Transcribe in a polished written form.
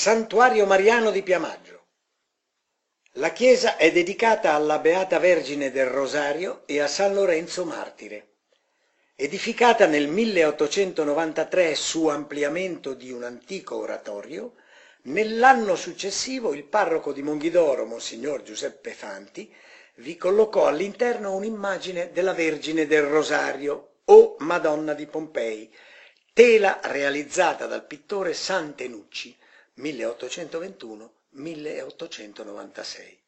Santuario Mariano di Piamaggio. La chiesa è dedicata alla Beata Vergine del Rosario e a San Lorenzo Martire. Edificata nel 1893 su ampliamento di un antico oratorio, nell'anno successivo il parroco di Monghidoro, Monsignor Giuseppe Fanti, vi collocò all'interno un'immagine della Vergine del Rosario o Madonna di Pompei, tela realizzata dal pittore Santenucci, 1821-1896.